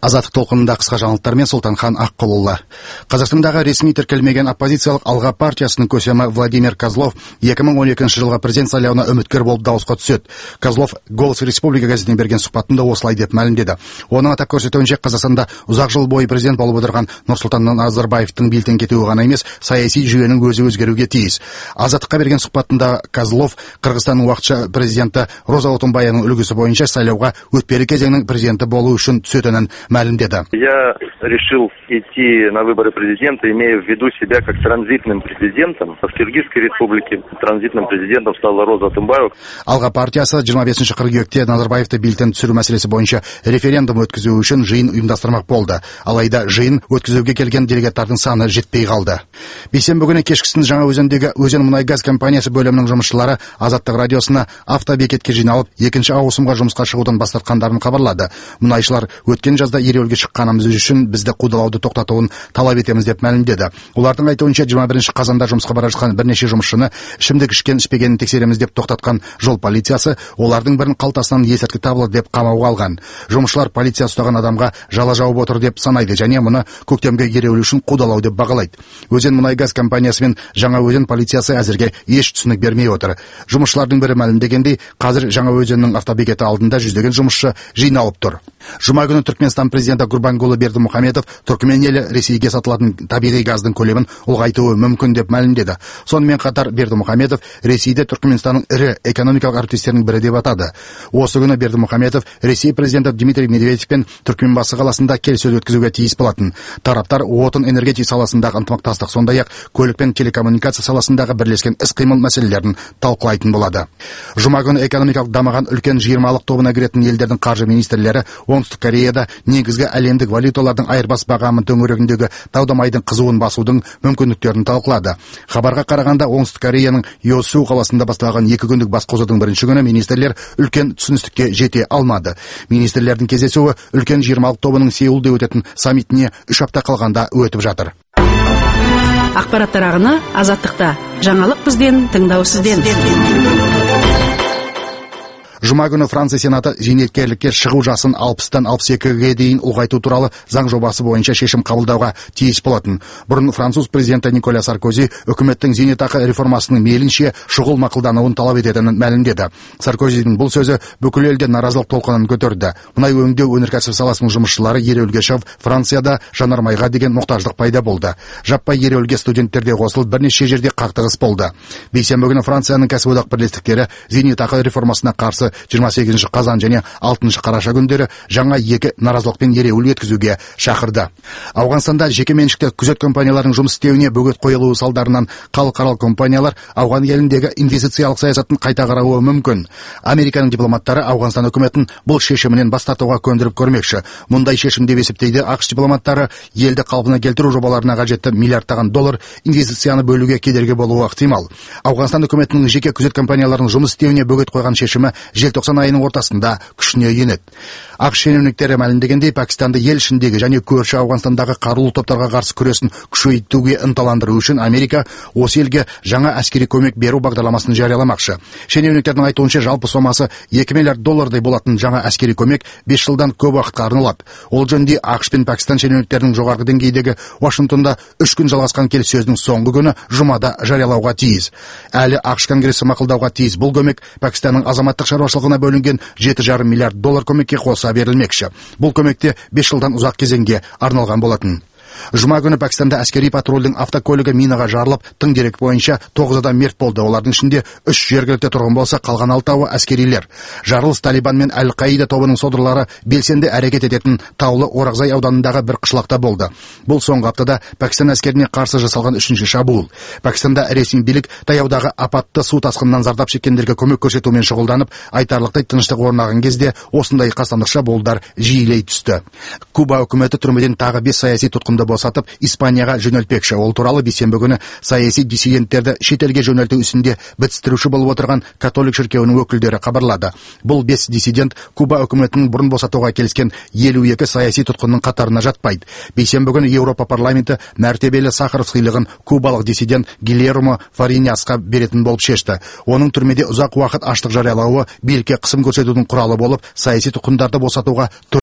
Азаттық толқынында қысқа жаңалықтармен Сұлтанхан Аққұлұлы. Қазақстандағы ресми тіркелмеген оппозициялық Алға партиясының көсемі Владимир Козлов 2012 жылғы президент сайлауына үміткер болып дауысқа түседі. Козлов «Голос Республика» газетіне берген сұхбатында осылай деп мәлімдеді. Оның атап көрсетуінше, Қазақстанда ұзақ жыл бойы президент болып отырған Нұрсұлтан Назарбаевтың биліктен кетуі ғана емес, саяси жүйенің өзі өзгеруге тиіс. Азаттыққа берген сұхбатында Козлов Қырғызстанның уақытша президенті Роза Отунбаяның үлгісі бойынша сайлауға өтпелі кезеңнің президенті болу үшін түсетінін мәлімдеді. Я решил идти на выборы президента, имея в виду себя как транзитным президентом. В Киргизской республике транзитным президентом стала Роза Отунбаева. Алға партиясы 25 қыркүйекте Назарбаевты биліктен түсіру мәселесі бойынша референдум өткізу үшін жиын ұйымдастырмақ болды. Алайда жиын өткізуге келген делегаттардың саны жетпей қалды. Бейсенбі күні кешкісін Жаңаөзендегі Өзен мұнай-газ компаниясы бөлімінің жұмысшылары Азаттық радиосына автобекетке жиналып, екінші ауысымға жұмысқа шығудан бас тартқандарын хабарлады. Мұнайшылар өткен жазда ереуілге шыққанымыз үшін бізді қудалауды тоқтатуын талап етеміз деп мәлімдеді. Олардың айтуынша 21 қазанда жұмысқа бара жатқан бірнеше жұмысшыны ішімдік ішкен ішпегенін тексереміз деп тоқтатқан жол полициясы олардың бірін қалтасынан есірткі табылды деп қамауға алған. Жұмысшылар полиция ұстаған адамға жала жауып отыр деп санайды және мұны көктемгі ереуіл үшін қудалау деп бағалайды. Өзен мұнай-газ компаниясы мен Жаңаөзен полициясы әзірге еш түсінік бермей отыр. Жұмысшылардың бірі мәлімдегендей, қазір Жаңаөзеннің автобекеті алдында жүздеген жұмысшы жиналып тұр. Жұма күні Түркменстан президенті Гурбангулы Бердімұхамедов Түркмен елі Ресейге сатылатын табиғи газдың көлемін ұлғайтуы мүмкін деп мәлімдеді. Сонымен қатар Бердімұхамедов Ресейді Түркменстанның ірі экономикалық әріптестерінің бірі деп атады. Осы күні Бердімұхамедов Ресей президенті Дмитрий Медведевпен Түркменбасы қаласында келіссөз өткізуге тиіс болатын. Тараптар отын энергетика саласындағы ынтымақтастық, сондай-ақ көлік пен телекоммуникация саласындағы бірлескен іс-қимыл мәселелерін талқылайтын болады. Жұма күні экономикалық дамыған үлкен 20-лық тобына кіретін елдердің қаржы министрлері Оңтүстік Кореяда негізгі әлемдік валюталардың айырбас бағамы төңірегіндегі дау-дамайдың қызуын басудың мүмкіндіктерін талқылады. Хабарға қарағанда Оңтүстік Кореяның Йосу қаласында басталған 2 күндік басқосудың бірінші күні министрлер үлкен түсіністікке жете алмады. Министрлердің кездесуі үлкен 20-лық тобының Сеулде өтетін саммитіне 3 апта қалғанда өтіп жатыр. Ақпараттар ағыны Азаттықта. Жаңалық бізден, тыңдау сізден. Жұма күні Франция Сенаты зейнеткерлікке шығу жасын 60-тан 62-ге дейін ұлғайту туралы заң жобасы бойынша шешім қабылдауға тиіс болатын. Бұрын француз президенті Николя Саркози үкіметтің зейнетақы реформасының мейлінше шұғыл мақұлдануын талап ететінін мәлімдеді. Саркозидің бұл сөзі бүкіл елде наразылық толқынын көтерді. Мұнай өңдеу өнеркәсіп саласының жұмысшылары ереуілге шығып, Францияда жанармайға деген мұқтаждық пайда болды. Жаппай ереуілге студенттер де қосылып, бірнеше жерде қақтығыс болды. Бейсенбі күні Францияның кәсіподақ бірлестіктері зейнетақы реформасына қарсы 28 қазан және 6 қараша күндері жаңа 2 наразылықпен ереуіл өткізуге шақырды. Ауғанстанда жеке меншікті күзет компанияларының жұмыс істеуіне бөгет қойылуы салдарынан халықаралық компаниялар Ауған еліндегі инвестициялық саясатын қайта қарауы мүмкін. Американың дипломаттары Ауғанстан үкіметін бұл шешімінен бас тартуға көндіріп көрмекші. Мұндай шешім деп есептейді ақш дипломаттары. Елді қалпына келтіру жобаларына қажетті миллиардтаған доллар инвестицияны бөлуге кедергі болуы ықтимал. Ауғанстан үкіметінің жеке күзет компанияларының жұмыс істеуіне бөгет қойған шешімі желтоқсан айының ортасында күшіне енеді. ақш шенеуніктері мәлімдегендей, Пакистанды ел ішіндегі және көрші Ауғанстандағы қарулы топтарға қарсы күресін күшейтуге ынталандыру үшін Америка осы елге жаңа әскери көмек беру бағдарламасын жарияламақшы. Шенеуніктердің айтуынша жалпы сомасы 2 миллиард доллардай болатын жаңа әскери көмек 5 жылдан көп уақытқа арналады. Ол жөнінде ақш пен Пакистан шенеуніктерінің жоғарғы деңгейдегі Вашингтонда 3 күн жалғасқан келіссөздің соңғы күні жұмада жариялауға тиіс. Әлі ақш конгресі мақұлдауға тиіс бұл көмек Пакистанның азаматтық шаруашылығына бөлінген 7,5 миллиард доллар көмекке қоса берілмекші. Бұл көмекте 5 жылдан ұзақ кезеңге арналған болатын. Жұма күні Пакистанда әскери патрульдің автокөлігі минаға жарылып, тың дерек бойынша 9 адам мерт болды. Олардың ішінде 3 жергілікті тұрғын болса, қалған 6-ы әскерилер. Жарылыс Талибан мен Әл-Қаида тобының содырлары белсенді әрекет ететін Таулы Оразай ауданындағы бір қышлақта болды. Бұл соңғы аптада Пакистан әскеріне қарсы жасалған 3-ші шабуыл. Пакистанда ресми билік таяудағы апатты су тасқынынан зардап шеккендерге көмек көрсетумен шұғылданып, айтарлықтай тыныштық орнаған кезде осындай қастандық шабуылдар жиілей түсті. Куба үкіметі түрмеден тағы 5 саяси тұтқынды босатып, Испанияға жөнелтпекші. Ол туралы бейсенбі күні саяси диссиденттерді шетелге жөнелту ісінде бітістіруші болып отырған католик шіркеуінің өкілдері хабарлады. Бұл 5 диссидент Куба үкіметінің бұрын босатуға келіскен 52 саяси тұтқынның қатарына жатпайды. Бейсенбі күні Еуропа парламенті мәртебелі Сахаров сыйлығын кубалық диссидент Гильермо Фариньясқа беретін болып шешті. Оның түрмеде ұзақ уақыт аштық жариялауы билікке қысым көрсетудің құралы болып, саяси тұтқындарды босатуға